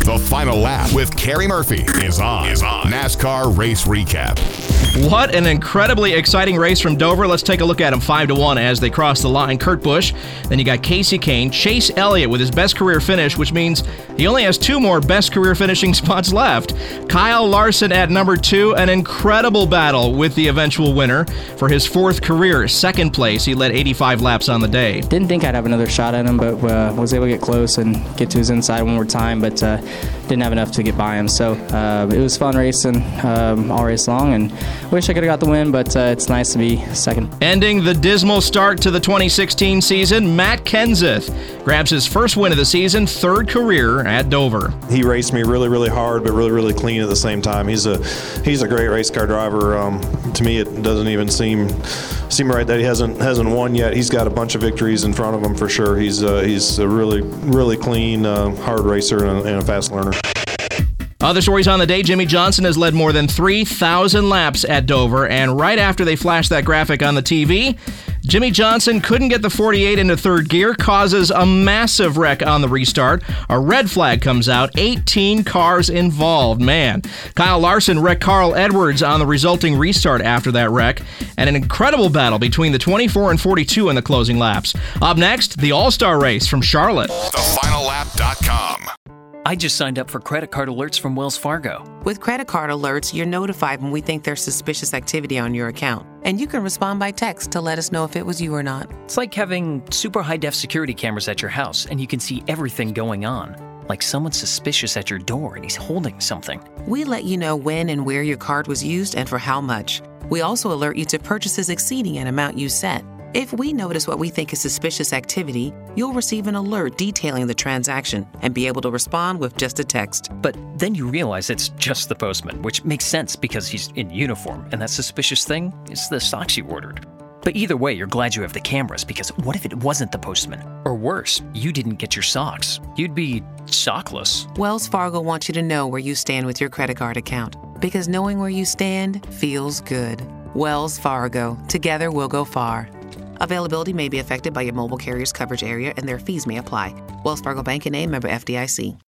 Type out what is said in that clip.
The Final Lap with Kerry Murphy is on NASCAR Race Recap. What an incredibly exciting race from Dover. Let's take a look at them 5-1 as they cross the line. Kurt Busch, then you got Kasey Kahne, Chase Elliott with his best career finish, which means he only has 2 more best career finishing spots left. Kyle Larson at number 2, an incredible battle with the eventual winner for his 4th career, 2nd place. He led 85 laps on the day. Didn't think I'd have another shot at him, but was able to get close and get to his inside one more time, but didn't have enough to get by him. So it was fun racing all race long, and wish I could have got the win, but it's nice to be second. Ending the dismal start to the 2016 season, Matt Kenseth grabs his first win of the season, 3rd career at Dover. He raced me really, really hard, but really, really clean at the same time. He's a great race car driver. To me, it doesn't even seem right that he hasn't won yet. He's got a bunch of victories in front of him for sure. He's a really, really clean, hard racer and a fast learner. Other stories on the day, Jimmie Johnson has led more than 3,000 laps at Dover, and right after they flashed that graphic on the TV, Jimmie Johnson couldn't get the 48 into 3rd gear, causes a massive wreck on the restart. A red flag comes out, 18 cars involved, man. Kyle Larson wrecked Carl Edwards on the resulting restart after that wreck, and an incredible battle between the 24 and 42 in the closing laps. Up next, the All-Star race from Charlotte. TheFinalLap.com. I just signed up for credit card alerts from Wells Fargo. With credit card alerts, you're notified when we think there's suspicious activity on your account. And you can respond by text to let us know if it was you or not. It's like having super high-def security cameras at your house, and you can see everything going on. Like someone's suspicious at your door and he's holding something. We let you know when and where your card was used and for how much. We also alert you to purchases exceeding an amount you set. If we notice what we think is suspicious activity, you'll receive an alert detailing the transaction and be able to respond with just a text. But then you realize it's just the postman, which makes sense because he's in uniform, and that suspicious thing is the socks you ordered. But either way, you're glad you have the cameras, because what if it wasn't the postman? Or worse, you didn't get your socks. You'd be sockless. Wells Fargo wants you to know where you stand with your credit card account, because knowing where you stand feels good. Wells Fargo. Together we'll go far. Availability may be affected by your mobile carrier's coverage area, and their fees may apply. Wells Fargo Bank and a member FDIC.